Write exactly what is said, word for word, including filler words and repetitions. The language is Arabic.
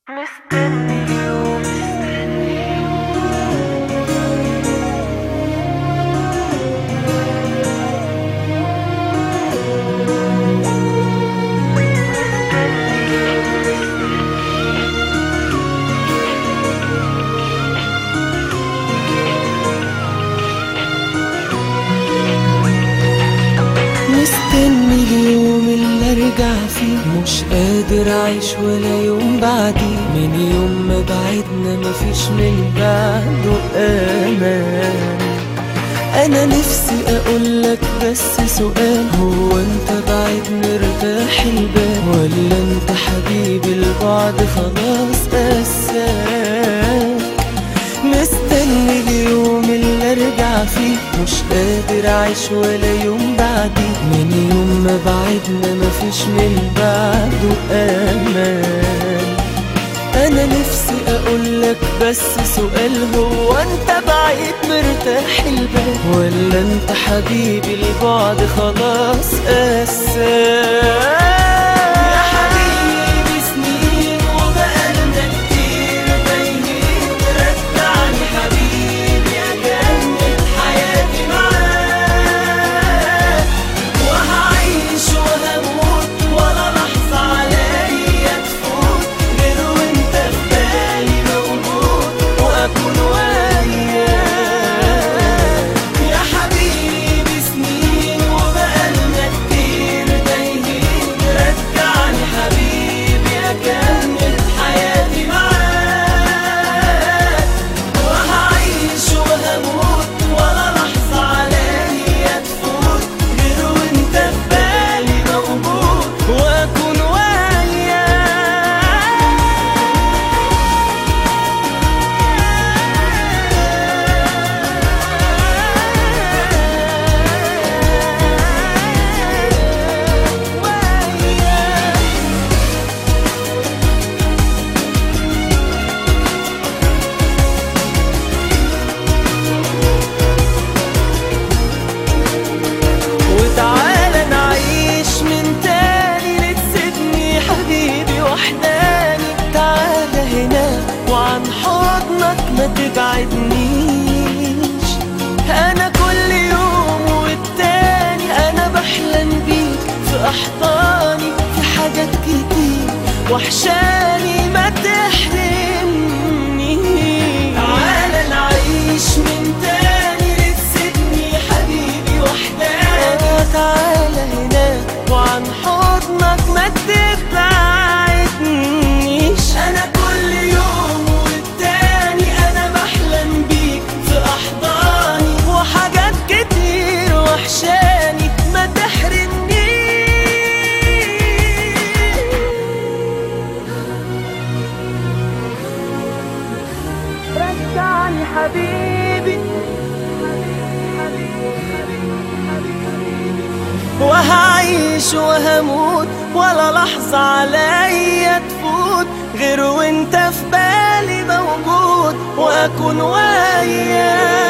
مستني اليوم مستني مستني اليوم اللي ارجع فيه، مش قادر اعيش ولا يوم بعديه. من يوم ما بعدنا مفيش من بعده امان. انا نفسي اقولك بس سؤال، هو انت بعيد مرتاح البال، ولا انت حبيبي البعد خلاص قساك؟ مستني اليوم اللي ارجع فيه، مش قادر اعيش ولا يوم بعديه. من يوم ما بعدنا مفيش من بعده امان. انا نفسي اقولك بس سؤال، هو انت بعيد مرتاح البال، ولا انت حبيبي البعد خلاص قساك؟ وعن حضنك ما تبعدنيش. انا كل يوم والتاني انا بحلم بيك في احضاني، في حاجات كتير وحشاني ما تحرمنيش. تعالى نعيش من تاني، تسيبني حبيبي وحداني. تعالى هناك وعن حضنك ما تبعدنيش. انا كل يوم والتاني انا بحلم بيك في احضاني، وحاجات كتير وحشاني ما تحرمنيش. رجعني حبيبي وهعيش وهموت، ولا لحظة عليا تفوت غير وانت في بالي موجود، واكون وياك.